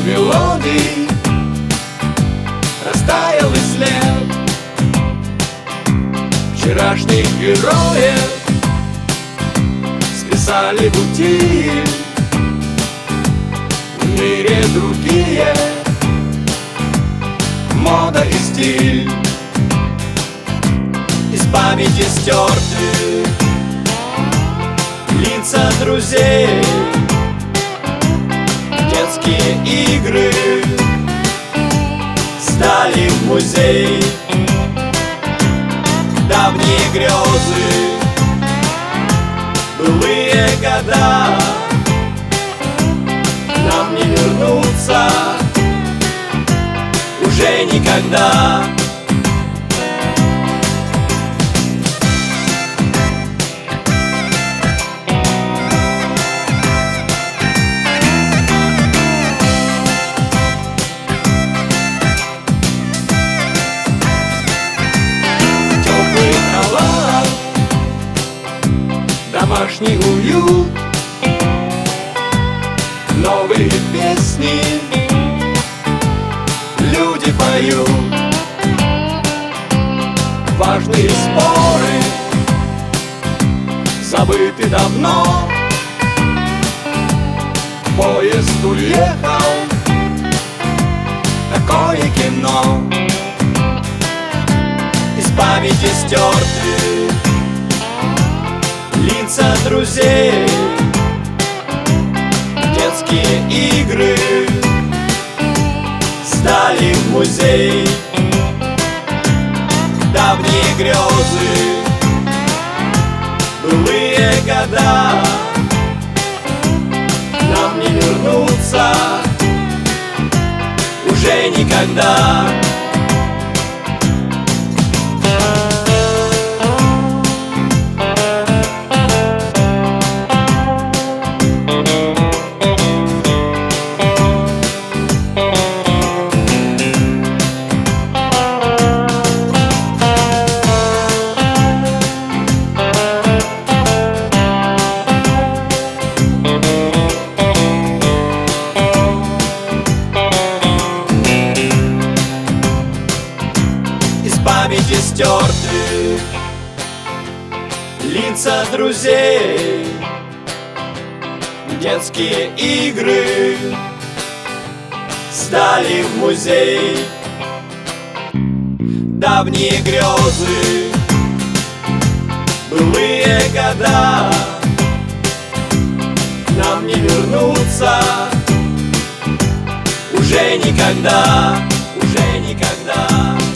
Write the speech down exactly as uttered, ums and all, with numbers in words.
мелодий растаял и след вчерашних героев списали в утиль. В мире другие мода и стиль из памяти стерты лица друзей, детские игры сдали в музей. Давние грезы, былые года нам не вернуться уже никогда. Домашний уют, новые песни люди поют, важные споры забыты давно. Поезд уехал, такое кино из памяти стерты лица друзей, детские игры сдали в музей. Давние грезы, былые года нам не вернуться уже никогда. Памяти стерты лица друзей, детские игры сдали в музей. Давние грезы, былые года нам не вернуться уже никогда, уже никогда.